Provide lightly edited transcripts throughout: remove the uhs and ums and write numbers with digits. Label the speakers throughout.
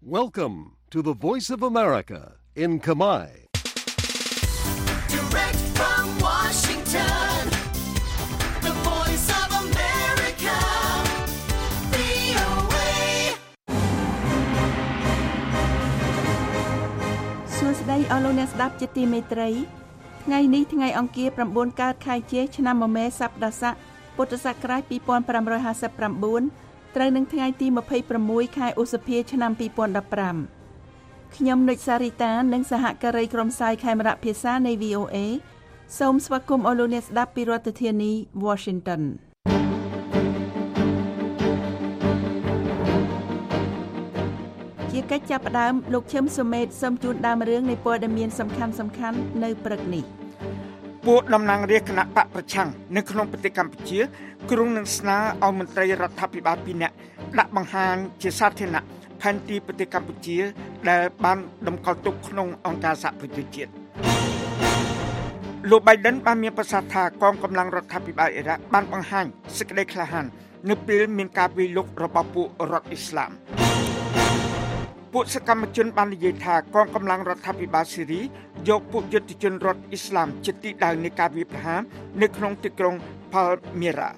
Speaker 1: Welcome to the Voice of America in Khmer.
Speaker 2: Direct from Washington, the Voice of America, VOA.
Speaker 3: សួស្តីអស់លោកអ្នកស្ដាប់ជាទីមេត្រីថ្ងៃនេះថ្ងៃអង្គារ9កើតខែជេឆ្នាំមមែសប្តាហ៍ស័កពុទ្ធសករាជ2559ត្រូវនឹងថ្ងៃទី26ខែឧសភាឆ្នាំ2015ខ្ញុំនុចសារីតានិងសហការីក្រុមផ្សាយខេមរៈភាសានៃ VOA សូមស្វាគមន៍អស់លោកអ្នកស្ដាប់ពីរដ្ឋធានី Washington ជាកិច្ចចាប់ផ្ដើមលោកឈឹមសុមេតសូមជូនដើមរឿងនៃព័ត៌មានសំខាន់ៗនៅព្រឹកនេះ
Speaker 4: ពួកតំណាងរាស្ត្រគណៈបកប្រឆាំងនៅក្នុងប្រទេសកម្ពុជាគ្រងនឹងស្នើឲ្យមន្ត្រីរដ្ឋាភិបាល2នាក់ដាក់បង្ហាញជាសាធារណៈផែនទីប្រទេសកម្ពុជាដែលបានតម្កល់ទុកក្នុងអង្គការសហប្រជាជាតិលោក Biden បានមានប្រសាសន៍ថាកងកម្លាំងរដ្ឋាភិបាលអ៊ីរ៉ាក់បានបង្ហាញសេចក្តីក្លាហាននៅពេលមានការវាយលុករបស់ពួករដ្ឋអ៊ីស្លាមពួកសកម្មជនបាននិយាយថាកងកម្លាំងរដ្ឋាភិបាលស៊េរីយកពួកយុទ្ធជនរដ្ឋអ៊ីស្លាមជាទីដៅនៃការវាយប្រហារនៅក្នុងទីក្រុង Palmyra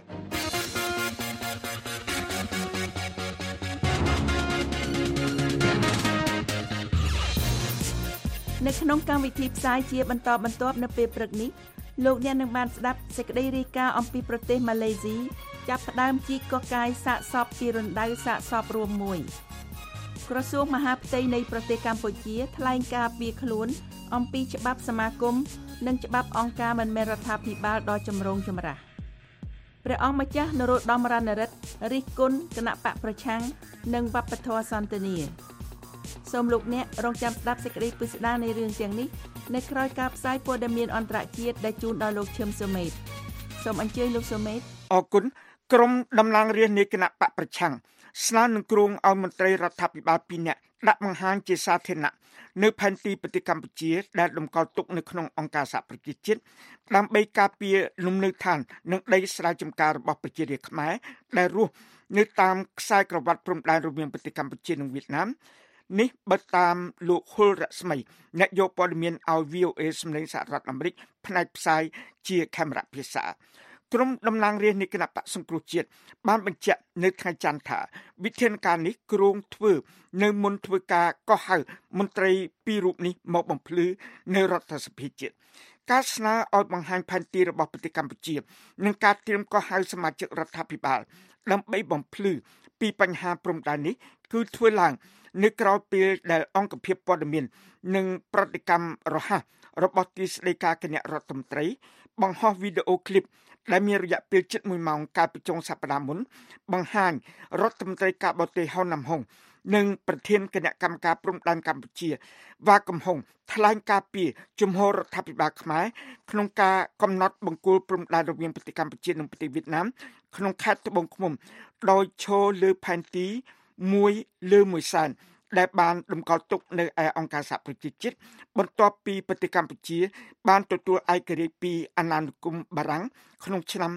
Speaker 3: នៅក្នុងកម្មវិធីផ្សាយជាបន្តបន្ទាប់នៅពេលព្រឹកនេះលោកអ្នកនឹងបានស្ដាប់សេចក្តីរាយការណ៍អំពីប្រទេសម៉ាឡេស៊ីចាប់ផ្ដើមជីកកកាយសាកសពពីរណ្ដៅសាកសពរួមមួយក្រសួងមហាផ្ទៃនៃប្រទេសកម្ពុជាថ្លែងការពីខ្លួនអំពីច្បាប់សមាគមនិងច្បាប់អង្គការមិនមែនរដ្ឋាភិបាលដ៏ចម្រូងចម្រាសព្រះអង្គម្ចាស់នរោត្តម រណរដ្ឋរិះគន់គណៈបកប្រឆាំងនិងវប្បធម៌សន្តិនិកសូមលោកអ្នករងចាំស្ដាប់សេចក្តីពិស្ដារនៃរឿងទាំងនេះនៅក្រោយការផ្សាយព័ត៌មានអន្តរជាតិដែលជូនដល់លោកឈឹមសុមេតសូមអញ្ជើញលោកសុមេត
Speaker 4: អរគុណក្រុមតំណាងរាស្ត្រនៃគណៈបកប្រឆាំងស្នើនឹងគ្រងឲ្យមន្ត្រីរដ្ឋាភិបាល2នាក់ដាក់បង្ហាញជាសាធារណៈនៅផែនទីប្រទេសកម្ពុជាដែលតម្កល់ទុកនៅក្នុងអង្គការសហប្រជាជាតិដើម្បីការពារលំនៅឋាននិងដីស្រែចម្ការរបស់ប្រជារាស្ត្រខ្មែរដែលរស់នៅតាមខ្សែក្រវ៉ាត់ព្រំដែនរវាងប្រទេសកម្ពុជានិងវៀតណាមនេះបើតាមលោកហ៊ុលរស្មីអ្នកយកព័ត៌មានឲ្យ VOA សម្លេងសហរដ្ឋអាមេរិកផ្នែកផ្សាយជាខេមរៈភាសាក្រុមតំណាងរាស្ត្រនៃគណៈបកសង្គ្រោះជាតិបានបញ្ជាក់នៅថ្ងៃច័ន្ទថាវិធានការនេះគ្រោងធ្វើនៅមុនធ្វើការកោះហៅមន្ត្រីពីររូបនេះមកបំភ្លឺនៅរដ្ឋសភាជាតិការស្នើឲ្យបង្ហាញផែនទីរបស់ប្រទេសកម្ពុជានិងការត្រៀមកោះហៅសមាជិករដ្ឋាភិបាលដើម្បីបំភ្លឺពីបញ្ហាព្រំដែននេះគឺធ្វើឡើងនៅក្រៅពេលដែលអង្គភាពព័ត៌មាននិងប្រតិកម្មរហ័សរបស់ទីស្តីការគណៈរដ្ឋមន្ត្រីបង្ហោះវីដេអូឃ្លីបដែលមានរយៈពេលជិត1ម៉ោងកាលពីចុងសប្តាហ៍មុនបង្ហាញរដ្ឋមន្ត្រីការបរទេសហុនណាំហុងនិងប្រធានគណៈកម្មការព្រំដែនកម្ពុជាវ៉ាកំហុងថ្លែងការពីជំហររដ្ឋាភិបាលខ្មែរក្នុងការកំណត់បង្គោលព្រំដែនរវាងប្រទេសកម្ពុជានិងប្រទេសវៀតណាមក្នុងខេត្តត្បូងឃ្មុំដោយឈរលើផែនទី1 លើ 1 សែនដែលបានតម្កល់ទុកនៅឯអង្គការសហប្រជាជាតិបន្ទាប់ពីប្រទេសកម្ពុជាបានទទួលឯករាជ្យពីអាណានិគមបារាំងក្នុងឆ្នាំ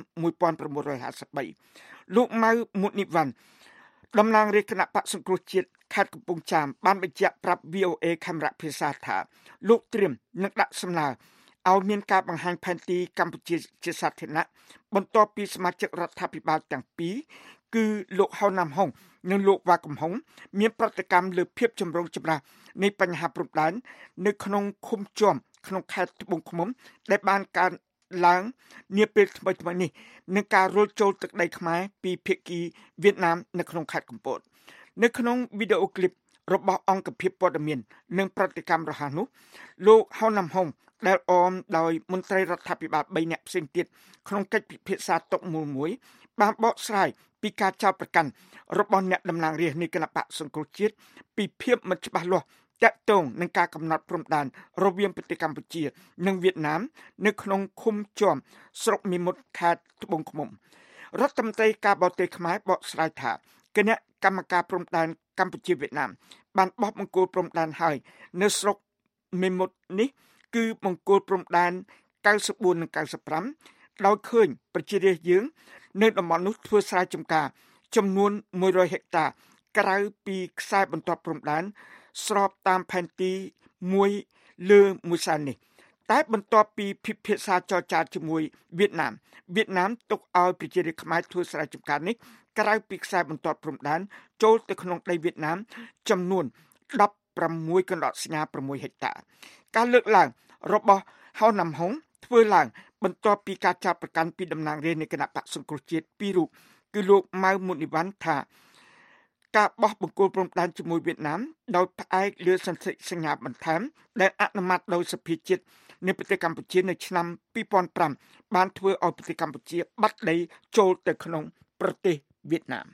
Speaker 4: 1953លោកម៉ៅមុតនីវ៉ាន់តំណាងរាជគណៈបកសង្គ្រោះជាតិខេត្តកំពង់ចាមបានបញ្ជាក់ប្រាប់ VOA ខេមរៈភាសាថាលោកត្រៀមនឹងដាក់សំណើឲ្យមានការបង្ហាញផែនទីកម្ពុជាជាសាធារណៈបន្ទាប់ពីសមាជិករដ្ឋាភិបាលទាំងពីរគឺលោកហ៊ុនណាំហុងនិងលោកវ៉ាកំហុងមានប្រតិកម្មលើភាពចម្រូងចម្រាសនៃបញ្ហាព្រំដែននៅក្នុងឃុំជាំក្នុងខេត្តត្បូងឃ្មុំដែលបានកើតឡើងនាពេលថ្មីៗនេះនឹងការរុលចូលទឹកដីខ្មែរពីភាគីវៀតណាមនៅក្នុងខេត្តកំពតនៅក្នុងវីដេអូឃ្លីបរបស់អង្គភាពព័ត៌មាននិងប្រតិកម្មរហ័សនោះលោកហ៊ុនណាំហុងដែលអមដោយមន្ត្រីរដ្ឋាភិបាល3នាក់ផ្សេងទៀតក្នុងកិច្ចពិភាក្សាតុមួយបានបកស្រាយពីការចោទប្រកាន់របស់អ្នកតំណាងរាស្ត្រនៃគណៈបកសង្គ្រោះជាតិពីភាពមិនច្បាស់លាស់តាក់ទងនឹងការកំណត់ព្រំដែនរវាងប្រទេសកម្ពុជានិងវៀតណាមនៅក្នុងឃុំជាំស្រុកមីមុតខេត្តត្បូងឃ្មុំរដ្ឋមន្ត្រីការបរទេសខ្មែរបកស្រាយថាគណៈកម្មការព្រំដែនកម្ពុជាវៀតណាមបានបោះបង្គោលព្រំដែនហើយនៅស្រុកមីមុតនេះគឺបង្គោលព្រំដែន94និង95ដោយឃើញប្រជារាស្ត្រយើងនៅតំបន់នោះធ្វើស្រែចម្ការចំនួន100ហិកតាក្រៅពីខ្សែបន្ទាត់ព្រំដែនស្របតាមផែនទីមួយលើមួយខ្សែនេះតែបន្ទាប់ពីពិភាក្សាចរចាជាមួយវៀតណាមទុកឲ្យប្រជារាស្ត្រខ្មែរធ្វើស្រែចម្ការនេះក្រៅពីខ្សែបន្ទាត់ព្រំដែនចូលទៅក្នុងដីវៀតណាមចំនួន16កណ្ដោសញ្ញា6ហិកតាការលើកឡើងរបស់ហៅណាំហុងធ្វើឡើងបន្ទាប់ពីការចាប់ប្រកាន់ពីតំណាងរាស្ត្រនៃគណៈបក្សសង្គ្រោះជាតិពីររូបគឺលោកម៉ៅមុនីវ៉ាន់ថាការបោះបង្គោលព្រំដែនជាមួយវៀតណាមដោយផ្អែកលើសន្ធិសញ្ញាបន្ថែមដែលអនុម័តដោយសភាជាតិនៃប្រទេសកម្ពុជានៅឆ្នាំ2005បានធ្វើឲ្យប្រទេសកម្ពុជាបាត់ដីចូលទៅក្នុងប្រទេសវៀតណាម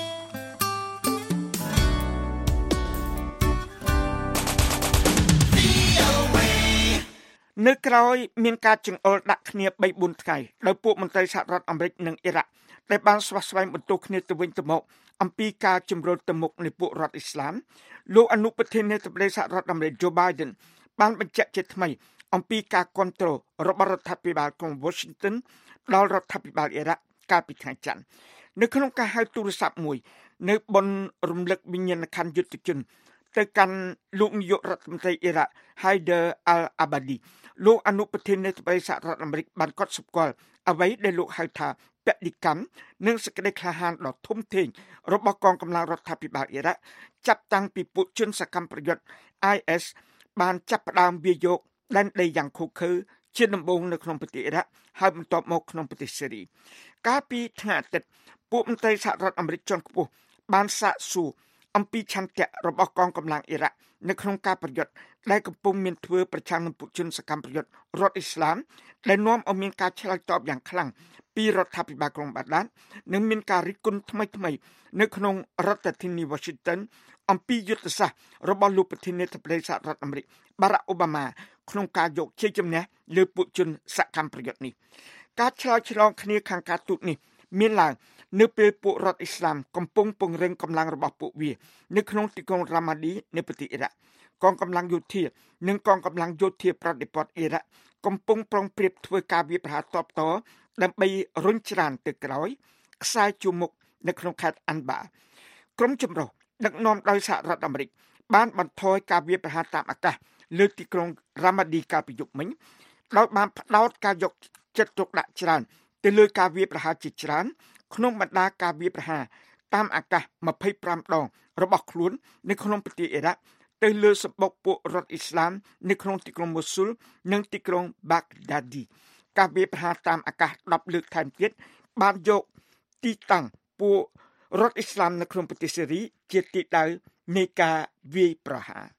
Speaker 4: នៅក្រោយមានការចង្អុលដាក់គ្នា 3-4 ថ្ងៃដោយពួកមន្ត្រីសហរដ្ឋអាមេរិកនិងអ៊ីរ៉ាក់ដែលបានស្វាស្វែងបន្ទោសគ្នាទៅវិញទៅមកអំពីការជំរុញទៅមុខនៃពួករដ្ឋអ៊ីស្លាមលោកអនុប្រធានាធិបតីសហរដ្ឋអាមេរិក Joe Biden បានបញ្ជាក់ជាថ្មីអំពីការគាំទ្ររបស់រដ្ឋាភិបាលក្រុង Washington ដល់រដ្ឋាភិបាលអ៊ីរ៉ាក់កាលពីថ្ងៃច័ន្ទនៅក្នុងការហៅទូរស័ព្ទមួយនៅបនរំលឹកវិញ្ញាណក្ខន្ធយុទ្ធជនទៅកាន់លោកនាយករដ្ឋមន្ត្រីអ៊ីរ៉ាក់ Haider al-Abadi លោកអនុប្រធានាធិបតីសហរដ្ឋអាមេរិកបានកត់សម្គាល់អ្វីដែលលោកហៅថាបដិកម្មនិងសេចក្តីក្លាហានដ៏ធំធេងរបស់កងកម្លាំងរដ្ឋាភិបាលអ៊ីរ៉ាក់ចាប់តាំងពីពួកជនសកម្មប្រយុទ្ធ IS បានចាប់ផ្ដើមវាយកដែនដីយ៉ាងឃោរឃៅជាដំបូងនៅក្នុងប្រទេសអ៊ីរ៉ាក់ហើយបន្ទាប់មកក្នុងប្រទេសស៊េរីកាលពីថ្ងៃអាទិត្យពួកមន្ត្រីសហរដ្ឋអាមេរិកជាន់ខ្ពស់បានសាកសួរអំពីឆន្ទៈរបស់កងកម្លាំងអ៊ីរ៉ាក់នៅក្នុងការប្រយុទ្ធដែលកំពុងមានធ្វើប្រឆាំងនឹងពួកជនសកម្មប្រយុទ្ធរដ្ឋអ៊ីស្លាមដែលនាំឲ្យមានការឆ្លើយតបយ៉ាងខ្លាំងពីរដ្ឋាភិបាលក្រុងបាដាននិងមានការរិះគន់ថ្មីនៅក្នុងរដ្ឋធានី Washington អំពីយុទ្ធសាស្ត្ររបស់លោកប្រធានាធិបតីសហរដ្ឋអាមេរិក Barack Obama ក្នុងការយកជ័យជំនះលើពួកជនសកម្មប្រយុទ្ធនេះការឆ្លើយឆ្លងគ្នាខាងការទូតនេះមានឡើងនៅពេលពួករដ្ឋអ៊ីស្លាមកំពុងពង្រឹងកម្លាំងរបស់ពួកវានៅក្នុងទីក្រុងរ៉ាម៉ាឌីនៃប្រទេសអ៊ីរ៉ាក់កងកម្លាំងយោធានិងកងកម្លាំងយោធាប្រតិបត្តិអ៊ីរ៉ាក់កំពុងប្រុងប្រៀបធ្វើការវាយប្រហារតបតដើម្បីរុញច្រានទៅក្រោយខ្សែជួរមុខនៅក្នុងខេត្តអាន់បាក្រុមចម្រុះដឹកនាំដោយសហរដ្ឋអាមេរិកបានបន្ថយការវាយប្រហារតាមអាកាសលើទីក្រុងរ៉ាម៉ាឌីកាលពីយប់មិញដោយបានផ្ដោតការយកចិត្តទុកដាក់ច្រើនទៅលើការវាយប្រហារជាច្រើនក្នុងបណ្ដាការវាយប្រហារតាមអាកាស25ដងរបស់ខ្លួននៅក្នុងប្រទេសអ៊ីរ៉ាក់ទៅលើសម្បុកពួករដ្ឋអ៊ីស្លាមនៅក្នុងទីក្រុងម៉ូស៊ូលនិងទីក្រុងបាក់ដាឌីការវាយប្រហារតាមអាកាស10លើកថែមទៀតបានយកទីតាំងពួករដ្ឋអ៊ីស្លាមនៅក្នុងប្រទេសស៊េរីជាទីដៅនៃការវាយប្រហារ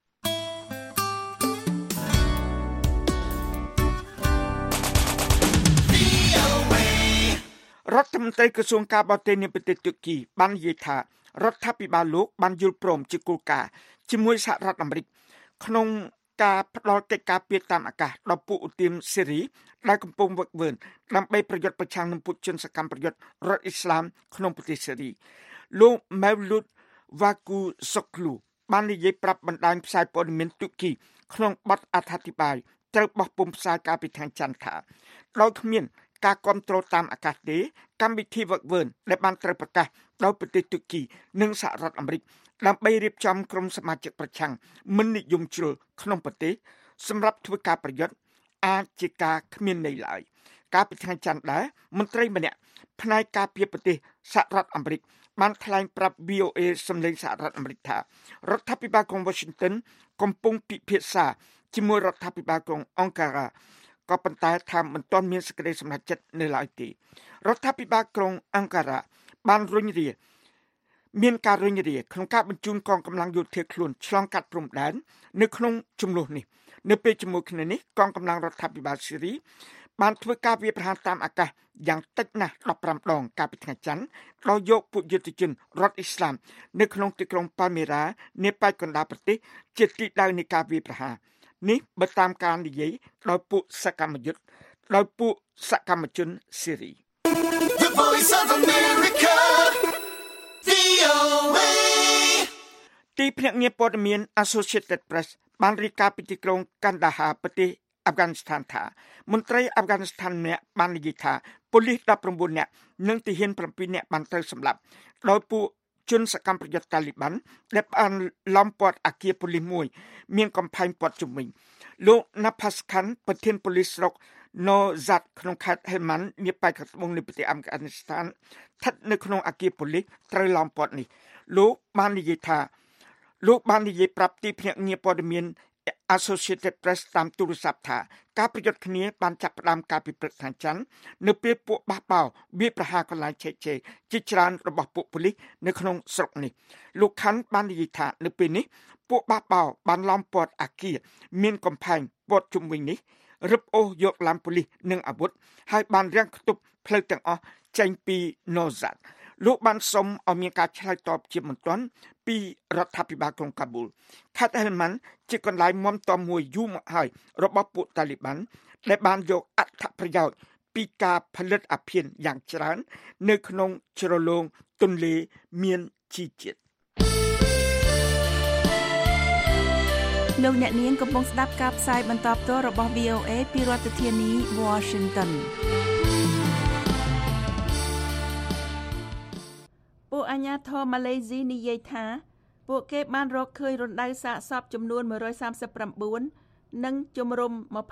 Speaker 4: រដ្ឋមន្ត្រីក្រសួងការបរទេសនៃប្រទេសទូគីបាននិយាយថារដ្ឋាភិបាលលោកបានយល់ព្រមជាគោលការណ៍ជាមួយសហរដ្ឋអាមេរិកក្នុងការផ្ដល់កិច្ចការពារតាមអាកាសដល់ពួកឧទាមស៊េរីដែលកំពុងវឹកវើដើម្បីប្រយុទ្ធប្រឆាំងនឹងពួកជនសកម្មប្រយុទ្ធរដ្ឋអ៊ីស្លាមក្នុងប្រទេសស៊េរីលោក Mevlut Cavusoglu បាននិយាយប្រាប់បណ្ដាញផ្សាយព័ត៌មានទូគីក្នុងបទអត្ថាធិប្បាយត្រូវបោះពុម្ពផ្សាយកាលពីថ្ងៃច័ន្ទថាដោយគ្មានការគ្រប់គ្រងតាមអាកាសទេកម្មវិធីវឹកវើដែលបានត្រូវប្រកាសដោយប្រទេសទូគីនិងសហរដ្ឋអាមេរិកដើម្បីរៀបចំក្រុមសមាជិកប្រឆាំងមិននិយមជ្រុលក្នុងប្រទេសសម្រាប់ធ្វើការប្រយុទ្ធអាចជាការគ្មានន័យឡើយកាលពីថ្ងៃច័ន្ទដែរមន្ត្រីម្នាក់ផ្នែកការពារប្រទេសសហរដ្ឋអាមេរិកបានថ្លែងប្រាប់ VOA សម្លេងសហរដ្ឋអាមេរិកថារដ្ឋាភិបាលក្រុង Washington កំពុងពិភាក្សាជាមួយរដ្ឋាភិបាលក្រុងអង្ការ៉ាក៏ប៉ុន្តែថាមិនទាន់មានសេចក្តីសម្រេចចិត្តនៅឡើយទេរដ្ឋាភិបាលក្រុងអង្ការ៉ាបានមានការរុញរាក្នុងការបញ្ជូនកងកម្លាំងយោធាខ្លួនឆ្លងកាត់ព្រំដែននៅក្នុងចំនួននេះនៅពេលជាមួយគ្នានេះកងកម្លាំងរដ្ឋាភិបាលស៊េរីបានធ្វើការវាយប្រហារតាមអាកាសយ៉ាងតិចណាស់15ដងកាលពីថ្ងៃច័ន្ទដោយយកពួកយុទ្ធជនរដ្ឋអ៊ីស្លាមនៅក្នុងទីក្រុងប៉ាមេរ៉ានៃប៉ែកកណ្ដាលប្រទេសជាទីដៅនៃការវាយប្រហារនេះបើតាមការនិយាយដោយពួកសកម្មជនស៊េរី
Speaker 2: The Voice of America VOA
Speaker 4: ទីភ្នាក់ងារព័ត៌មាន Associated Press បានរាយការណ៍ពីទីក្រុងកាន់ដាហាប្រទេសអាហ្វហ្គានីស្ថានថាមន្ត្រីអាហ្វហ្គានីស្ថានម្នាក់បាននិយាយថាប៉ូលីស19នាក់និងទាហាន7នាក់បានត្រូវសម្លាប់ដោយពួកជនសកម្មប្រយុទ្ធតាលីប៊ាន់ដែលបានឡោមព័ទ្ធអគារប៉ូលីសមួយមានកំផែងព័ទ្ធជុំវិញលោក Napaskan ប្រធានប៉ូលីសស្រុក Nozat ក្នុងខេត្ត Helmand នាប៉ែកខាងត្បូងនៃប្រទេសអាហ្វហ្គានីស្ថានស្ថិតនៅក្នុងអគារប៉ូលីសត្រូវឡោមព័ទ្ធនេះលោកបាននិយាយប្រាប់ទីភ្នាក់ងារព័ត៌មាន Associated Press តាមទូរស័ព្ទថាការប្រយុទ្ធគ្នាបានចាប់ផ្ដើមកាលពីព្រឹកថ្ងៃច័ន្ទនៅពេលពួកបះបោរវាយប្រហារកន្លែងឆេកឆេរជាច្រើនរបស់ពួកប៉ូលីសនៅក្នុងស្រុកនេះលោកខាន់បាននិយាយថានៅពេលនេះពួកបះបោរបានឡោមព័ទ្ធអគារមានកំផែងព័ទ្ធជុំវិញនេះរឹបអូសយកឡានប៉ូលីសនិងអាវុធហើយបានរាំងខ្ទប់ផ្លូវទាំងអស់ចេញពី Nozat លោកបានសុំឲ្យមានការឆ្លើយតបជាបន្ទាន់ពីរដ្ឋាភិបាលក្រុងកាប៊ូលខេត្ត Helmand ជាកន្លែងមមតំមួយយូរមកហើយរបស់ពួកតាលីប៊ាន់ដែលបានយកអត្ថប្រយោជន៍ពីការផលិតអាភៀនយ៉ាងច្រើននៅក្នុងជ្រលងទន្លេមានជីជាតិ
Speaker 3: លោកអ្នកនាងកំពុងស្ដាប់ការផ្សាយបន្តផ្ទាល់របស់ VOA ពីរដ្ឋធានី Washington ពួកអាជ្ញាធរម៉ាឡេស៊ីនិយាយថាពួកគេបានរកឃើញរណ្ដៅសាកសពចំនួន139និងជំរំ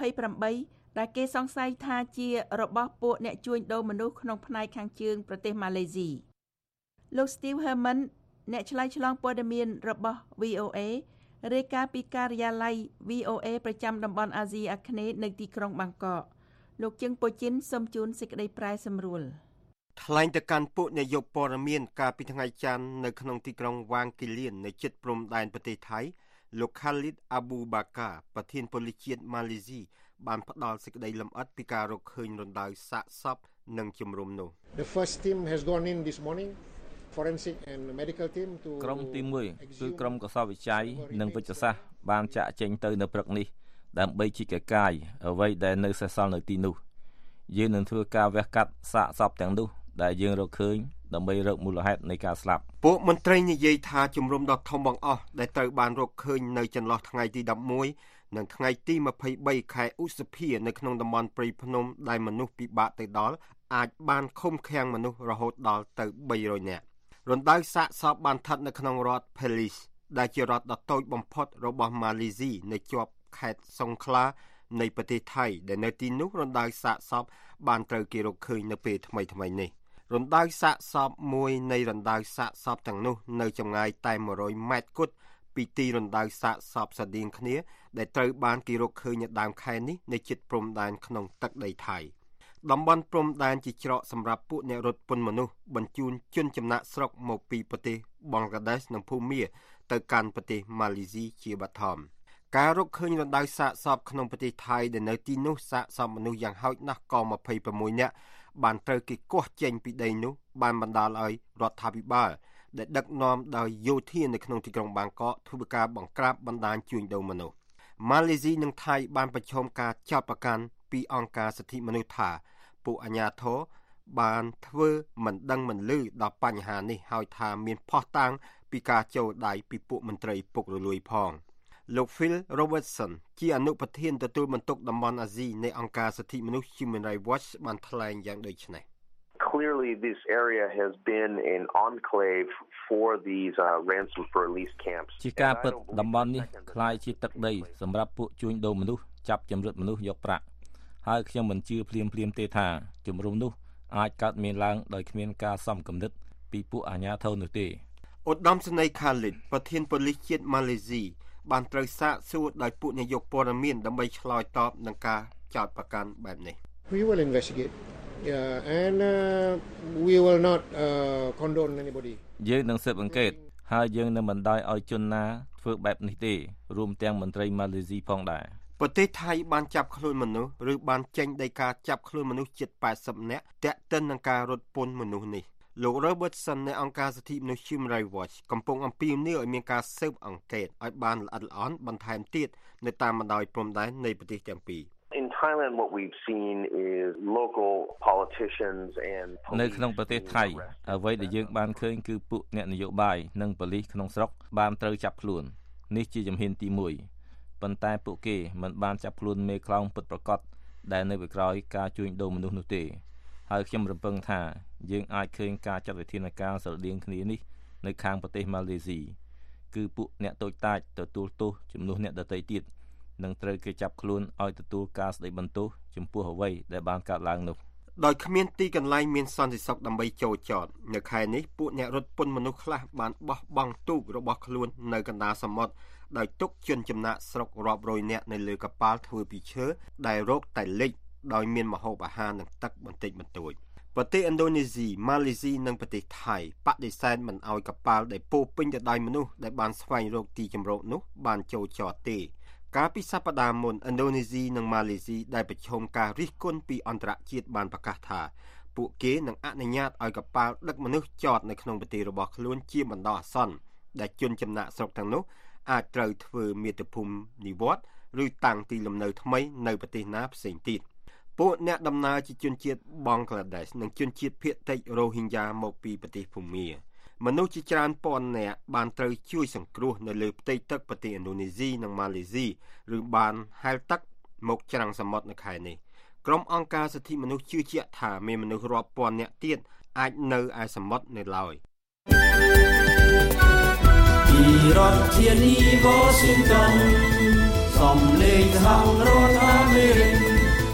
Speaker 3: 28ដែលគេសង្ស័យថាជារបស់ពួកអ្នកជួញដូរមនុស្សក្នុងផ្នែកខាងជើងប្រទេសម៉ាឡេស៊ីលោក Steve Herman អ្នកឆ្លើយឆ្លងព័ត៌មានរបស់ VOA រាយការណ៍ពីការិយាល័យ VOA ប្រចាំតំបន់អាស៊ីអាគ្នេយ៍នៅទីក្រុងបាងកកលោកជឹងប៉ូជីនសូមជូនសេចក្តីប្រែសម្រួល
Speaker 5: ថ្លែងទៅកាន់ពួកនាយកព័ត៌មានកាលពីថ្ងៃច័ន្ទនៅក្នុងទីក្រុងវ៉ាងគីលៀននៅជិតព្រំដែនប្រទេសថៃលោក Khalid Abu Bakar ប្រធានប៉ូលីសជាតិម៉ាឡេស៊ីបានផ្ដល់សេចក្តីលម្អិតពីការរកឃើញរណ្ដៅសាកសពនិងជំរំនោះ
Speaker 6: The first team has gone in this morning forensic and medical team to
Speaker 7: ក្រុមទី1គឺក្រុមកសោវិច័យនិងវិទ្យាសាស្ត្របានចាក់ចេញទៅនៅព្រឹកនេះដើម្បីជីកកាយអ្វីដែលនៅសេសសល់នៅទីនោះយើងនឹងធ្វើការវះកាត់សាកសពទាំងនោះដែលយើងរកឃើញដើម្បីរកមូលហេតុនៃការស្លាប់
Speaker 5: ពួកមន្ត្រីនិយាយថាជំរំដ៏ធំបង្អស់ដែលត្រូវបានរកឃើញនៅចន្លោះថ្ងៃទី11និងថ្ងៃទី23ខែឧសភានៅក្នុងតំបន់ព្រៃភ្នំដែលមនុស្សពិបាកទៅដល់អាចបានឃុំឃាំងមនុស្សរហូតដល់ទៅ300នាក់រណ្ដៅសាកសពបានស្ថិតនៅក្នុងរដ្ឋ Perlis ដែលជារដ្ឋដ៏តូចបំផុតរបស់ម៉ាឡេស៊ីនៅជាប់ខេត្តសុងក្លានៃប្រទេសថៃដែលនៅទីនោះរណ្ដៅសាកសពបានត្រូវគេរកឃើញនៅពេលថ្មីនេះរណ្ដៅសាកសពមួយនៃរណ្ដៅសាកសពទាំងនោះនៅចម្ងាយតែ100ម៉ែត្រគត់ពីទីរណ្ដៅសាកសពស្តៀងគ្នាដែលត្រូវបានគេរកឃើញនៅដើមខែនេះនៅជិតព្រំដែនក្នុងទឹកដីថៃតំបន់ព្រំដែនជាច្រកសម្រាប់ពួកអ្នករត់ពន្ធមនុស្សបញ្ជូនជនចំណាក់ស្រុកមកពីប្រទេសបង់ក្លាដេសនិងភូមាទៅកាន់ប្រទេសម៉ាឡេស៊ីជាបឋមការរកឃើញរណ្ដៅសាកសពក្នុងប្រទេសថៃដែលនៅទីនោះសាកសពមនុស្សយ៉ាងហោចណាស់ក៏26នាក់បានត្រូវគេគាស់ចេញពីដីនោះបានបណ្ដាលឲ្យរដ្ឋាភិបាលដែលដឹកនាំដោយយោធានៅក្នុងទីក្រុងបាងកកធ្វើការបង្ក្រាបបណ្ដាញជួញដូរមនុស្សម៉ាឡេស៊ីនិងថៃបានប្រឈមការចោទប្រកាន់ពីអង្គការសិទ្ធិមនុស្សថាពួកអាជ្ញាធរបានធ្វើមិនដឹងមិនឮដល់បញ្ហានេះហើយថាមានភស្តុតាងពីការចូលដៃពីពួកមន្ត្រីពុករលួយផងលោក Phil Robertson ជាអនុប្រធានទទួលបន្ទុកតំបន់អាស៊ីនៃអង្គការសិទ្ធិមនុស្ស Human Rights Watch បានថ្លែងយ៉ាងដូចនេះ
Speaker 8: Clearly this area has been an enclave for these ransom for release camps
Speaker 7: ជាការពិតតំបន់នេះคล้ายជាទឹកដីសម្រាប់ពួកជួញដូរមនុស្សចាប់ចម្រិតមនុស្សយកប្រាក់ហើយខ្ញុំមិនជឿភ្លាមទេថាជំរំនោះអាចកើតមានឡើងដោយគ្មានការសំគំនិតពីពួកអាជ្ញាធរនោះទេ
Speaker 5: ឧត្តមសេនីយ៍ Khalid ប្រធានប៉ូលីសជាតិម៉ាឡេស៊ីបានត្រូវសាកសួរដោយពួកនាយកព័ត៌មានដើម្បីឆ្លើយតបនឹងការចោទប្រកាន់បែបនេះ
Speaker 6: We will investigate and we will not condone anybody
Speaker 7: យើងនឹងស៊ើបអង្កេតហើយយើងនឹងមិនដោយឲ្យជនណាធ្វើបែបនេះទេរួមទាំងមន្ត្រីម៉ាឡេស៊ីផងដែរ
Speaker 5: ប្រទេសថៃបានចាប់ខ្លួនមនុស្សឬបានចេញដីកាចាប់ខ្លួនមនុស្សជិត80នាក់ទាក់ទិននឹងការរត់ពន្ធមនុស្សនេះលោក Robertson នៃអង្គការសិទ្ធិមនុស្ស Human Rights Watch កំពុងអំពាវនាវឲ្យមានការស៊ើបអង្កេតឲ្យបានល្អិតល្អន់បន្ថែមទៀតនៅតាមបណ្ដោយព្រំដែននៃប្រទេសទាំងពីរ
Speaker 8: In Thailand what we've seen is local politicians and
Speaker 7: នៅក្នុងប្រទេសថៃអ្វីដែលយើងបានឃើញគឺពួកអ្នកនយោបាយនិងប៉ូលីសក្នុងស្រុកបានត្រូវចាប់ខ្លួននេះជាជំហានទី1ប៉ុន្តែពួកគេមិនបានចាប់ខ្លួនមេខ្លោងពិតប្រាកដដែលនៅពីក្រោយការជួញដូរមនុស្សនោះទេហើយខ្ញុំរំពឹងថាយើងអាចឃើញការចាត់វិធានការស្រដៀងគ្នានេះនៅខាងប្រទេសម៉ាឡេស៊ីគឺពួកអ្នកតូចតាចទទួលទោសជំនួសអ្នកដទៃទៀតនឹងត្រូវគេចាប់ខ្លួនឲ្យទទួលការស្ដីបន្ទោសចំពោះអ្វីដែលបានកើតឡើងនោះ
Speaker 5: ដោយគ្មានទីកន្លែងមានសន្តិសុខដើម្បីចូលចតនៅខែនេះពួកអ្នករត់ពន្ធមនុស្សខ្លះបានបោះបង់ទូករបស់ខ្លួននៅកណ្ដាលសមុទ្រដោយទុកជនចំណាក់ស្រុករាប់រយនាក់នៅលើកប៉ាល់ធ្វើពីឈើដែលរកតែលិចដោយមានម្ហូបអាហារនិងទឹកបន្តិចបន្តួចប្រទេសឥណ្ឌូនេស៊ីម៉ាឡេស៊ីនិងប្រទេសថៃបដិសេធមិនឲ្យកប៉ាល់ដែលពោពេញទៅដោយមនុស្សដែលបានស្វែងរកទីជម្រកនោះបានចូលចតទេកាលពីសប្តាហ៍មុនឥណ្ឌូនេស៊ីនិងម៉ាឡេស៊ីដែលប្រឈមការរិះគន់ពីអន្តរជាតិបានប្រកាសថាពួកគេនឹងអនុញ្ញាតឲ្យកប៉ាល់ដឹកមនុស្សចតនៅក្នុងប្រទេសរបស់ខ្លួនជាបណ្ដោះអាសន្នដែលជនចំណាក់ស្រុកទាំងនោះអាចត្រូវធ្វើមាតុភូមិនិវត្តន៍ឬតាំងទីលំនៅថ្មីនៅប្រទេសណាផ្សេងទៀតពួកអ្នកដំណើរជាជនជាតិបង់ក្លាដេសនិងជនជាតិភាគតិចរ៉ូហីញ៉ាមកពីប្រទេសភូមាមនុស្សជាច្រើនពាន់នាក់បានត្រូវជួយសង្គ្រោះនៅលើផ្ទៃទឹកប្រទេសឥណ្ឌូនេស៊ីនិងម៉ាឡេស៊ីឬបានហែលទឹកមកច្រាំងសមុទ្រនៅខែនេះក្រុមអង្គការសិទ្ធិមនុស្សជឿជាក់ថាមានមនុស្សរាប់ពាន់នាក់ទៀតអាចនៅឯសមុទ្រនៅឡើយ
Speaker 9: ពីរដ្ឋធានី Washington សំឡេងសហរដ្ឋអាមេរិក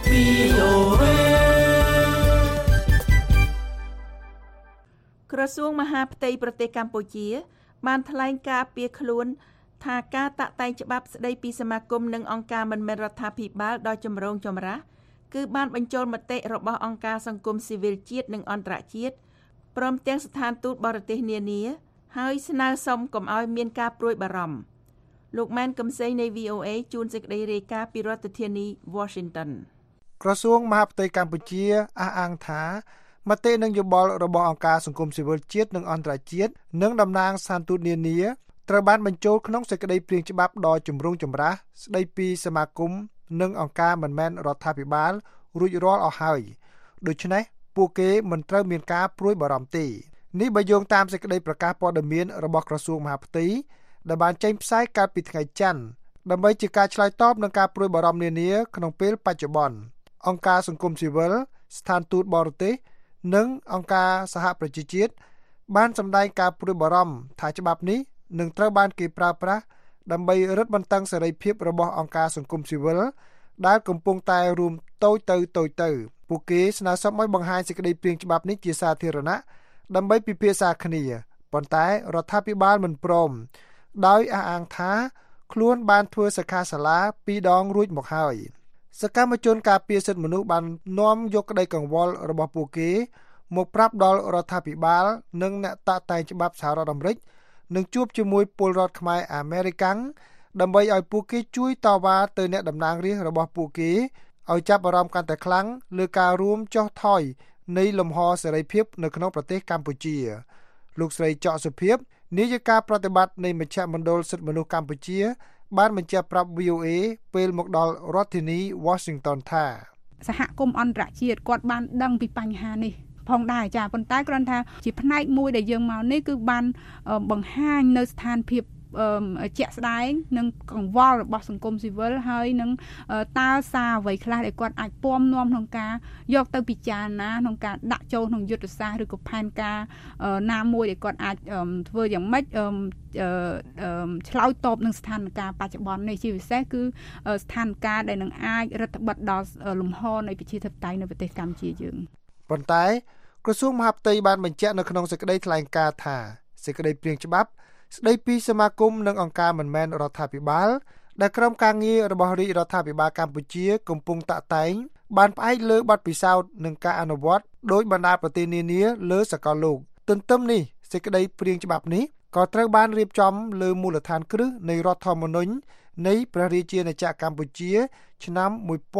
Speaker 3: ក្រសួងមហាផ្ទៃប្រទេសកម្ពុជាបានថ្លែងការពីខ្លួនថាការតាក់តែងច្បាប់ស្ដីពីសមាគមនិងអង្គការមិនមែនរដ្ឋាភិបាលដ៏ចម្រូងចម្រាសគឺបានបញ្ចូលមតិរបស់អង្គការសង្គមស៊ីវិលជាតិនិងអន្តរជាតិព្រមទាំងស្ថានទូតបរទេសនានាហើយស្នើសុំកុំឲ្យមានការព្រួយបារម្ភលោកម៉ែនកំសែងនៃ VOA ជួនសេចក្តីរាយការណ៍ពីរដ្ឋធានី Washington
Speaker 10: ក្រសួងមហាផ្ទៃកម្ពុជាអះអាងថាមតិនិងយោបល់របស់អង្គការសង្គមស៊ីវិលជាតិនិងអន្តរជាតិនិងតំណាងស្ថានទូតនានាត្រូវបានបញ្ចូលក្នុងសេចក្តីព្រាងច្បាប់ដ៏ចម្រូងចម្រាសស្តីពីសមាគមនិងអង្គការមិនមែនរដ្ឋាភិបាលរួចរាល់អស់ហើយដូច្នេះពួកគេមិនត្រូវមានការព្រួយបារម្ភទេនេះបើយោងតាមសេចក្តីប្រកាសព័ត៌មានរបស់ក្រសួងមហាផ្ទៃដែលបានចេញផ្សាយកាលពីថ្ងៃច័ន្ទដើម្បីជាការឆ្លើយតបនឹងការព្រួយបារម្ភនានាក្នុងពេលបច្ចុប្បន្នអង្គការសង្គមស៊ីវិលស្ថានទូតបរទេសនិងអង្គការសហប្រជាជាតិបានសម្ដែងការព្រួយបារម្ភថាច្បាប់នេះនឹងត្រូវបានគេប្រើប្រាស់ដើម្បីរឹតបន្តឹងសេរីភាពរបស់អង្គការសង្គមស៊ីវិលដែលកំពុងតែរួមតូចទៅពួកគេស្នើសុំឲ្យបង្ហាញសេចក្តីព្រាងច្បាប់នេះជាសាធារណៈដើម្បីពិភាក្សាគ្នាប៉ុន្តែរដ្ឋាភិបាលមិនព្រមដោយអះអាងថាខ្លួនបានធ្វើសិក្ខាសាលា2ដងរួចមកហើយសកម្មជនការពារសិទ្ធិមនុស្សបាននាំយកក្តីកង្វល់របស់ពួកគេមកប្រាប់ដល់រដ្ឋាភិបាលនិងអ្នកតាក់តែងច្បាប់សហរដ្ឋអាមេរិកនឹងជួបជាមួយពលរដ្ឋខ្មែរអាមេរិកាំងដើម្បីឲ្យពួកគេជួយតវ៉ាទៅអ្នកតំណាងរាស្ត្ររបស់ពួកគេឲ្យចាប់អារម្មណ៍កាន់តែខ្លាំងលើការរួមចុះថយនៃលំហសេរីភាពនៅក្នុងប្រទេសកម្ពុជាលោកស្រីចော့សុភាពនាយិកាប្រតិបត្តិនៃមជ្ឈមណ្ឌលសិទ្ធិមនុស្សកម្ពុជាបានបញ្ជាក់ប្រាប់ VOA ពេលមកដល់រដ្ឋធានី Washington ថា
Speaker 11: សហគមន៍អន្តរជាតិគាត់បានដឹងពីបញ្ហានេះផងដែរចាប៉ុន្តែគ្រាន់ថាជាផ្នែកមួយដែលយើងមកនេះគឺបានបង្ហាញនៅស្ថានភាពជាក់ស្ដែងនិងកង្វល់របស់សង្គមស៊ីវិលហើយនឹងតើសារអ្វីខ្លះដែលគាត់អាចពំនាំក្នុងការយកទៅពិចារណាក្នុងការដាក់ចូលក្នុងយុទ្ធសាស្ត្រឬក៏ផែនការណាមួយដែលគាត់អាចធ្វើយ៉ាងម៉េចឆ្លើយតបនឹងស្ថានភាពបច្ចុប្បន្ននេះជាពិសេសគឺស្ថានភាពដែលនឹងអាចរដ្ឋបិទដល់លំហនៃប្រជាធិបតេយ្យនៅប្រទេសកម្ពុជាយើង
Speaker 10: ប៉ុន្តែក្រសួងមហាផ្ទៃបានបញ្ជាក់នៅក្នុងសេចក្តីថ្លែងការណ៍ថាសេចក្តីព្រាងច្បាប់ស្ដីពីសមាគមនិងអង្គការមិនមែនរដ្ឋាភិបាលដែលក្រុមការងាររបស់រាជរដ្ឋាភិបាលកម្ពុជាកំពុងតាក់តែងបានផ្អែកលើបទពិសោធន៍និងការអនុវត្តដោយបណ្ដាប្រទេសនានាលើសកលលោកទន្ទឹមនេះសេចក្តីព្រាងច្បាប់នេះក៏ត្រូវបានរៀបចំលើមូលដ្ឋានគ្រឹះនៃរដ្ឋធម្មនុញ្ញនៃព្រះរាជាណាចក្រកម្ពុជាឆ្នាំ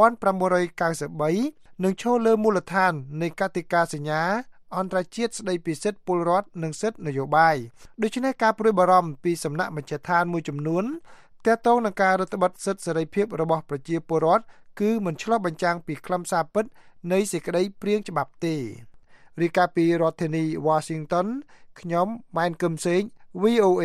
Speaker 10: 1993និងឈលលើមូលដ្ឋាននៃកតិកាសញ្ញាអន្តរជាតិស្ដីពីសិទ្ធិពលរដ្ឋនិងសិទ្ធិនយោបាយដូច្នេះការព្រួយបារម្ភពីសំណាក់មជ្ឈដ្ឋានមួយចំនួនទាក់ទងនឹងការរដ្ឋបិទសិទ្ធិសេរីភាពរបស់ប្រជាពលរដ្ឋគឺមិនឆ្លុះបញ្ចាំងពីខ្លឹមសារពិតនៃសេចក្តីព្រាងច្បាប់ទេរាយការណ៍ពីរដ្ឋធានី Washington ខ្ញុំម៉ែនគឹមសេង VOA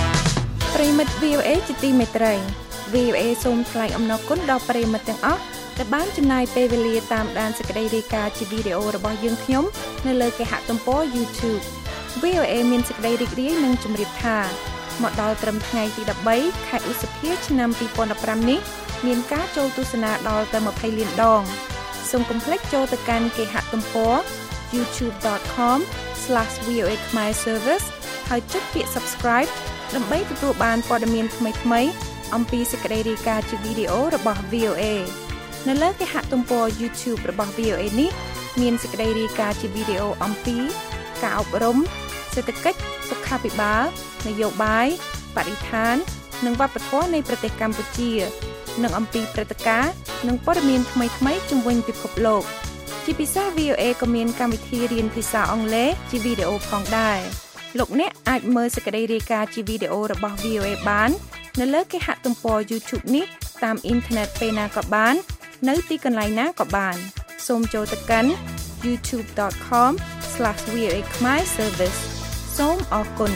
Speaker 12: ប្រិមិត្ត VOA ជាទីមេត្រី VOA សូមថ្លែងអំណរគុណដល់ប្រិមិត្តទាំងអស់ដែលបានចំណាយពេលវេលាតាមដានសេចក្តីរាយការណ៍ជាវីដេអូរបស់យើងខ្ញុំនៅលើគេហទំព័រ YouTube VOA មានសេចក្តីរីករាយនឹងជម្រាបថាមកដល់ត្រឹមថ្ងៃទី13ខែឧសភាឆ្នាំ2015នេះមានការចូលទស្សនាដល់ទៅ20លានដងសូមកុំភ្លេចចូលទៅកាន់គេហទំព័រ youtube.com/VOA Khmer Service ហើយចុចពាក្យ Subscribe ដើម្បីទទួលបានព័ត៌មានថ្មីៗអំពីសេចក្តីរាយការណ៍ជាវីដេអូរបស់ VOA នៅលើគេហទំព័រ YouTube របស់ VOA នេះមានសេចក្តីរាយការណ៍ជាវីដេអូអំពីការអប់រំសេដ្ឋកិច្ចសុខាភិបាលនយោបាយបរិស្ថាននិងវប្បធម៌នៃប្រទេសកម្ពុជានិងអំពីព្រឹត្តិការណ៍និងព័ត៌មានថ្មីៗជុំវិញពិភពលោកជាពិសេស VOA ក៏មានកម្មវិធីរៀនភាសាអង់គ្លេសជាវីដេអូផងដែរលោកអ្នកអាចមើលសេចក្តីរាយការណ៍ជាវីដេអូរបស់ VOA បាននៅលើគេហទំព័រ YouTube នេះតាមអ៊ីនធឺណិតពេលណាក៏បាននៅទីកន្លែងណាក៏បានសូមចូលទៅកាន់ youtube.com/VOA Khmer Service សូមអរគុណ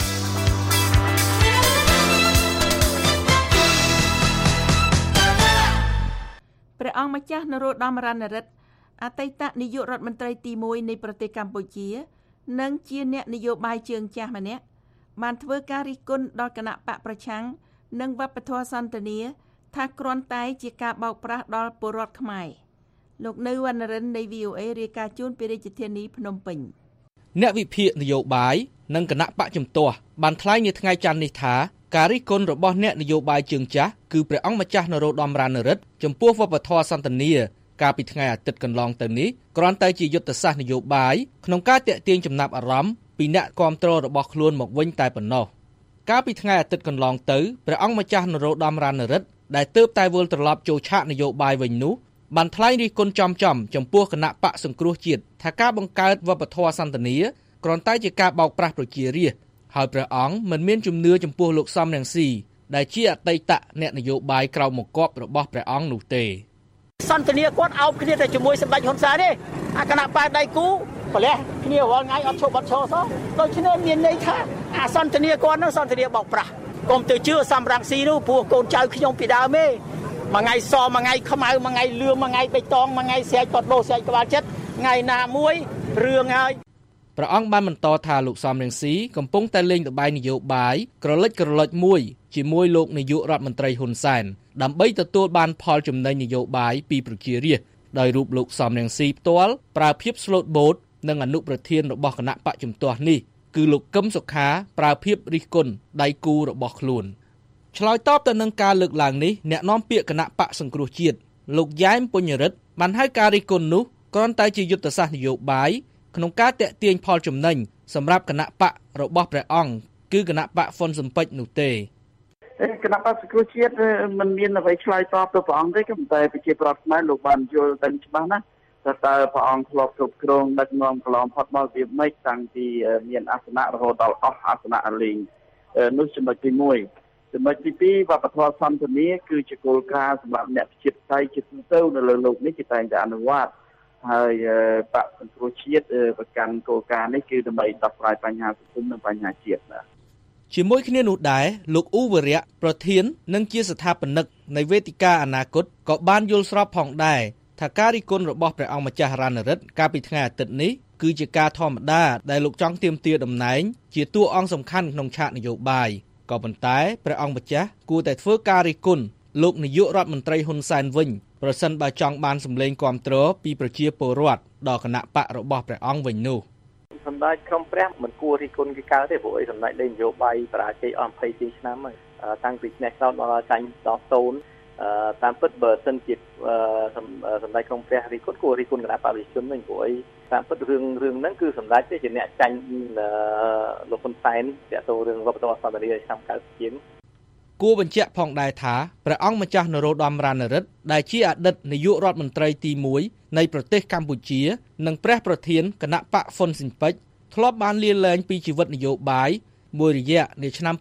Speaker 3: ព្រះអង្គម្ចាស់នរោត្តម រណរដ្ឋអតីតនាយករដ្ឋមន្ត្រីទី1នៃប្រទេសកម្ពុជានិងជាអ្នកនយោបាយជើងចាស់ម្នាក់បានធ្វើការរិះគន់ដល់គណៈបកប្រឆាំងនិងវប្បធម៌សន្តានាថាគ្រាន់តែជាការបោកប្រាស់ដល់ពលរដ្ឋខ្មែរលោកនៅវណ្ណរិននៃ VOA រាយការណ៍ជូនពីរាជធានីភ្នំពេញ
Speaker 13: អ្នកវិភាគនយោបាយនិងគណៈបកជំទាស់បានថ្លែងនៅថ្ងៃច័ន្ទនេះថាការរិះគន់របស់អ្នកនយោបាយជើងចាស់គឺព្រះអង្គម្ចាស់នរោត្តម រណរដ្ឋចំពោះវប្បធម៌សន្តានាកាលពីថ្ងៃអាទិត្យកន្លងទៅនេះគ្រាន់តែជាយុទ្ធសាស្ត្រនយោបាយក្នុងការទាក់ទាញចំណាប់អារម្មណ៍ពីអ្នកគាំទ្ររបស់ខ្លួនមកវិញតែប៉ុណ្ណោះកាលពីថ្ងៃអាទិត្យកន្លងទៅព្រះអង្គម្ចាស់នរោត្តម រណរដ្ឋដែលទើបតែវិលត្រឡប់ចូលឆាកនយោបាយវិញនោះបានថ្លែងរិះគន់ចំពោះគណៈបកសង្គ្រោះជាតិថាការបង្កើតវប្បធម៌សន្តានាគ្រាន់តែជាការបោកប្រាស់ប្រជារាស្ត្រហើយព្រះអង្គមិនមានជំនឿចំពោះលោកសំរងស៊ីដែលជាអតីតអ្នកនយោបាយក្រៅមកគប់របស់ព្រះអង្គនោះទេស
Speaker 14: ន្តានាគាត់អោបគ្នាតែជាមួយសម្ដេចហ៊ុនសែនទេអាគណៈបកដៃគូប្រលះគ្នារាល់ថ្ងៃអត់ឈប់អត់ឈរសោះដូច្នេះមានន័យថាអាសន្តានាគាត់នោះសន្តានាបោកប្រាស់កុំទៅជឿសំរងស៊ីនោះព្រោះកូនចៅខ្ញុំពីដើមទេមួយថ្ងៃសមួយថ្ងៃខ្មៅមួយថ្ងៃលឿងមួយថ្ងៃបៃតងមួយថ្ងៃស្រែកគាត់ដោស្រែកក្បាលចិត្តថ្ងៃណាមួយរឿងហើយ
Speaker 13: ព្រះអង្គបានបន្តថាលោកសំរងស៊ីកំពុងតែលេងល្បែងនយោបាយក្រលិចក្រលុចមួយជាមួយលោកនាយករដ្ឋមន្ត្រីហ៊ុនសែនដើម្បីទទួលបានផលចំណេញនយោបាយពីប្រជារាស្ត្រដោយរូបលោកសំរងស៊ីផ្ទាល់ប្រើភាពស្លូតបូតនិងអនុប្រធានរបស់គណៈបកជំទាស់នេះគឺលោកកឹមសុខាប្រើភាពរិះគន់ដៃគូរបស់ខ្លួនឆ្លើយតបទៅនឹងការលើកឡើងនេះអ្នកនាំពាក្យគណៈបកសង្គ្រោះជាតិលោកយ៉ែមពុញរិទ្ធបានហៅការរិះគន់នោះគ្រាន់តែជាយុទ្ធសាស្ត្រនយោបាយក្នុងការតាក់ទាញផលចំណេញសម្រាប់គណៈបករបស់ព្រះអង្គគឺគណៈបកហ្វុនស៊ិមពេចនោះទេ
Speaker 15: គណៈបកសង្គ្រោះជាតិមិនមានអ្វីឆ្លើយតបទៅព្រះអង្គទេក៏តែប្រជាប្រដ្ឋខ្មែរលោកបានយល់តែច្បាស់ណាស់ថាតើព្រះអង្គធ្លាប់គ្រប់គ្រងដឹកនាំកន្លងផុតមកវាមិនតាំងពីមានអាសនៈរហូតដល់អស់អាសនៈលេងនោះចំណុចទី1ចំណុចទី2វប្បធម៌សន្តានាគឺជាគោលការណ៍សម្រាប់អ្នកប្រជាធិបតេយ្យជាទូទៅនៅលើលោកនេះគេតែងតែអនុវត្តហើយបកសង្គ្រោះជាតិប្រកាន់គោលការណ៍នេះគឺដើម្បីដោះស្រាយបញ្ហាសង្គមនិងបញ្ហាជាតិបាទ
Speaker 13: ជាមួយគ្នានោះដែរលោកអ៊ូវរៈប្រធាននិងជាស្ថាបនិកនៃវេទិកាអនាគតក៏បានយល់ស្របផងដែរថាការរិះគន់របស់ព្រះអង្គម្ចាស់រណរដ្ឋកាលពីថ្ងៃអាទិត្យនេះគឺជាការធម្មតាដែលលោកចង់ទាមទារតំណែងជាតួអង្គសំខាន់ក្នុងឆាកនយោបាយក៏ប៉ុន្តែព្រះអង្គម្ចាស់គួរតែធ្វើការរិះគន់លោកនាយករដ្ឋមន្ត្រីហ៊ុនសែនវិញប្រសិនបើចង់បានសម្លេងគាំទ្រពីប្រជាពលរដ្ឋដល់គណៈបករបស់ព្រះអង្គវិញនោះ
Speaker 16: សម្ដេចក្រុមព្រះមិនគួររិះគន់គេកើតទេព្រោះសម្ដេចលេងនយោបាយបរាជ័យអស់22ឆ្នាំហើយតាំងពីឆ្នេះឆ្នោតដល់ចាញ់ដល់តូនតាមពិតបើសិនជាសម្ដេចក្រុមព្រះរិះគន់គួររិះគន់គណៈបព្វជិជនវិញព្រោះតាមពិតរឿងហ្នឹងគឺសម្ដេចទេជាអ្នកចាញ់លោកហ៊ុនសែនទាក់ទងរឿងវប្បធម៌សន្តានាឆ្នាំ90ជាង
Speaker 13: គួរបញ្ជាក់ផងដែរថាព្រះអង្គម្ចាស់នរោត្តម រណរដ្ឋដែលជាអតីតនាយករដ្ឋមន្ត្រីទី1នៃប្រទេសកម្ពុជានិងព្រះប្រធានគណៈបកហ្វុនស៊ិនពេចធ្លាប់បានលាលែងពីជីវិតនយោបាយមួយរយៈនាឆ្នាំ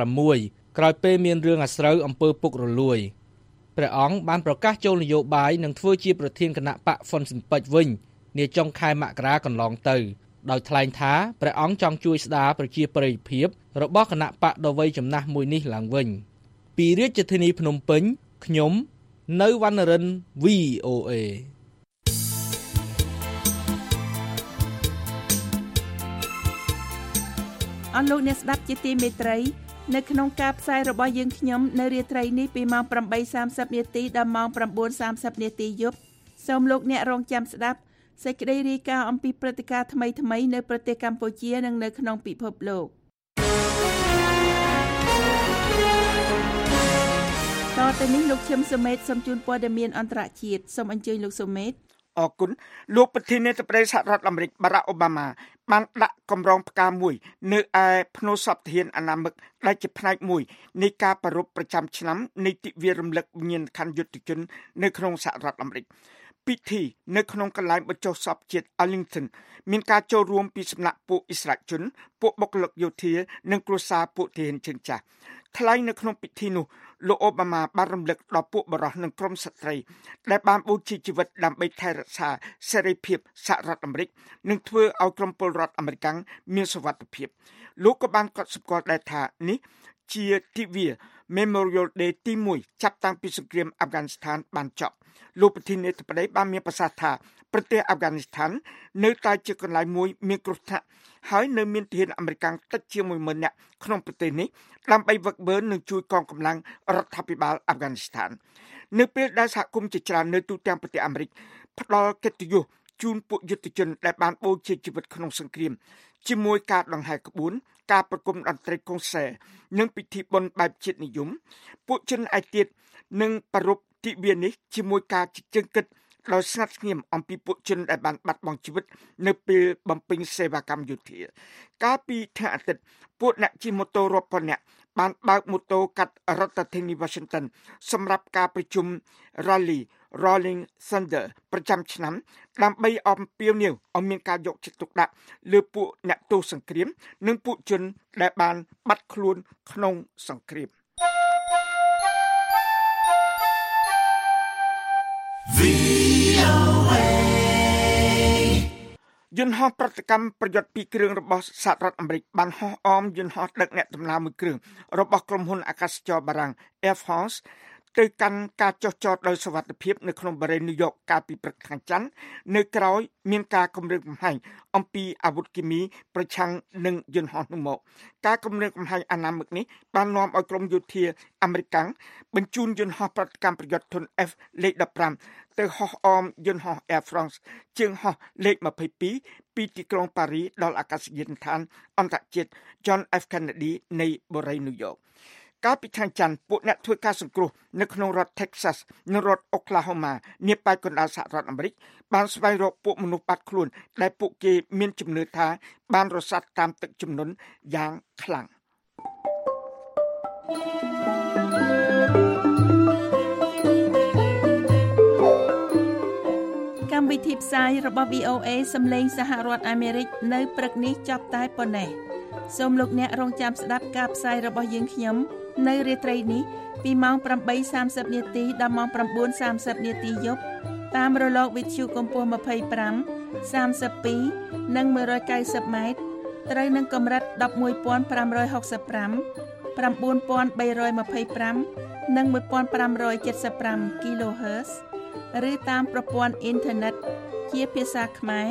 Speaker 13: 2006ក្រោយពេលមានរឿងអាស្រូវអំពើពុករលួយព្រះអង្គបានប្រកាសចូលនយោបាយនិងធ្វើជាប្រធានគណៈបកហ្វុនស៊ិនពេចវិញនាចុងខែមករាកន្លងទៅដោយថ្លែងថាព្រះអង្គចង់ជួយស្ដារប្រជាប្រិយភាពរបស់គណៈបកដ៏វ័យចំណាស់មួយនេះឡើងវិញពីរាជធានីភ្នំពេញខ្ញុំនៅវណ្ណរិន VOA
Speaker 3: អស់លោកអ្នកស្ដាប់ជាទីមេត្រីនៅក្នុងការផ្សាយរបស់យើងខ្ញុំនៅរាត្រីនេះពីម៉ោង 8:30 នាទីដល់ម៉ោង 9:30 នាទីយប់សូមលោកអ្នករងចាំស្ដាប់សេចក្តីរាយការណ៍អំពីព្រឹត្តិការណ៍ថ្មីៗនៅប្រទេសកម្ពុជានិងនៅក្នុងពិភពលោកតទៅនេះលោកឈឹមសុមេតសូមជូនព័ត៌មានអន្តរជាតិសូមអញ្ជើញលោកសុមេត
Speaker 4: អរគុណលោកប្រធានាធិបតីសហរដ្ឋអាមេរិកបារ៉ាក់អូបាម៉ាបានដាក់កម្រងផ្កាមួយនៅឯភ្នូសពធានអនាមិកដែលជាផ្នែកមួយនៃការប្រារព្ធប្រចាំឆ្នាំនៃទិវារំលឹកវិញ្ញាណក្ខន្ធយុទ្ធជននៅក្នុងសហរដ្ឋអាមេរិកពិធីនៅក្នុងកន្លែងបញ្ចុះសពជាតិ Arlington មានការចូលរួមពីសំណាក់ពួកអិសរាជជនពួកបុគ្គលិកយោធានិងគ្រួសារពួកទាហានជើងចាស់ថ្លែងនៅក្នុងពិធីនោះលោកអូបាម៉ាបានរំលឹកដល់ពួកបរិសុទ្ធនិងក្រុមស្ត្រីដែលបានបូជាជីវិតដើម្បីថែរក្សាសេរីភាពសហរដ្ឋអាមេរិកនិងធ្វើឲ្យក្រុមពលរដ្ឋអាមេរិកមានសុវត្ថិភាពលោកក៏បានកត់សម្គាល់ដែរថានេះជាទិវា Memorial Day ទី1ចាប់តាំងពីសង្គ្រាមអាហ្វហ្គានីស្ថានបានចប់លោកប្រធានាធិបតីបានមានប្រសាសន៍ថាប្រទេសអាហ្វហ្គានីស្ថាននៅតែជាកន្លែងមួយមានគ្រោះថ្នាក់ហើយនៅមានទាហានអាមេរិកតិចជាង 10000 នាក់ក្នុងប្រទេសនេះដើម្បីវឹកវើនិងជួយកងកម្លាំងរដ្ឋាភិបាលអាហ្វហ្គានីស្ថាននៅពេលដែលសហគមន៍ជាច្រើននៅទូទាំងប្រទេសអាមេរិកផ្ដល់កិត្តិយសជូនពួកយុទ្ធជនដែលបានបូជាជីវិតក្នុងសង្គ្រាមជាមួយការដង្ហែក្បួនការប្រគំតន្ត្រីកុងសែរនិងពិធីបុណ្យបែបជាតិនិយមពួកជនឯទៀតនឹងប្រារព្ធទិវានេះជាមួយការជើងគិតដោយស្ងាត់ស្ងៀមអំពីពួកជនដែលបានបាត់បង់ជីវិតនៅពេលបំពេញសេវាកម្មយោធាកាលពីថ្ងៃអាទិត្យពួកអ្នកជិះម៉ូតូរាប់ពាន់នាក់បានបើកម៉ូតូកាត់រដ្ឋធានី Washington សម្រាប់ការប្រជុំ Rally Rolling Thunder ប្រចាំឆ្នាំដើម្បីអំពាវនាវឲ្យមានការយកចិត្តទុកដាក់លើពួកអ្នកទោសសង្គ្រាមនិងពួកជនដែលបានបាត់ខ្លួនក្នុងសង្គ្រាមយន្តហោះប្រតិកម្មប្រយុទ្ធ2គ្រឿងរបស់សហរដ្ឋអាមេរិកបានហោះអមយន្តហោះដឹកអ្នកដំណើរមួយគ្រឿងរបស់ក្រុមហ៊ុនអាកាសចរបារាំង Air France ទៅកាន់ការចុះចតដោយសុវត្ថិភាពនៅក្នុងបរិយាកាសញូវយ៉កកាលពីព្រឹកថ្ងៃច័ន្ទនៅក្រៅមានការគម្រាមកំហែងអំពីអាវុធគីមីប្រឆាំងនឹងយន្តហោះនោះមកការគម្រាមកំហែងអនាមិកនេះបាននាំឲ្យក្រុមយោធាអាមេរិកបញ្ជូនយន្តហោះប្រតិកម្មប្រយុទ្ធធុន F លេខ 15ទៅហោះអមយន្តហោះ Air France ជើងហោះលេខ 22ពីទីក្រុងប៉ារីដល់អាកាសយានដ្ឋានអន្តរជាតិ John F Kennedy នៃបរិយាញូវយ៉កកាលពីថ្ងៃច័ន្ទពួកអ្នកធ្វើការសង្គ្រោះនៅក្នុងរដ្ឋ Texas និងរដ្ឋ Oklahoma នាប៉ែកកណ្ដាលសហរដ្ឋអាមេរិកបានស្វែងរកពួកមនុស្សបាត់ខ្លួនដែលពួកគេមានជំនឿថាបានរសាត់តាមទឹកជំនន់យ៉ាងខ្លាំង
Speaker 3: កម្មវិធីផ្សាយរបស់ VOA សំឡេងសហរដ្ឋអាមេរិកនៅព្រឹកនេះចប់តែប៉ុណ្ណេះសូមលោកអ្នករងចាំស្ដាប់ការផ្សាយរបស់យើងខ្ញុំនៅរាត្រីនេះពីម៉ោង 8:30 នាទីដល់ម៉ោង 9:30 នាទីយប់តាមរលកវិទ្យុកម្ពស់ 25 32 និង 190 ម៉ែត្រត្រូវនឹងកម្រិត 11,565 9,325 និង 1,575 kHz ឬតាមប្រព័ន្ធអ៊ីនធឺណិតជាភាសាខ្មែរ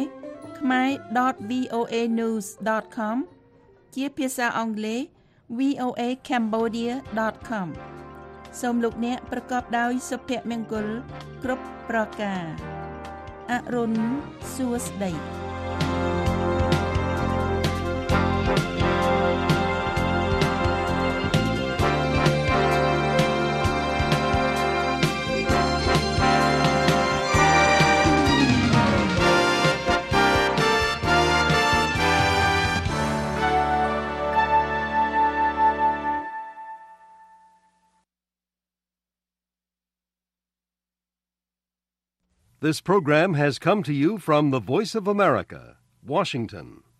Speaker 3: khmer.voanews.com ជាភាសាអង់គ្លេស voacambodia.com សូមលោកអ្នកប្រកបដោយសុភមង្គលគ្រប់ប្រការអរុនសួស្តី
Speaker 1: This program has come to you from the Voice of America, Washington.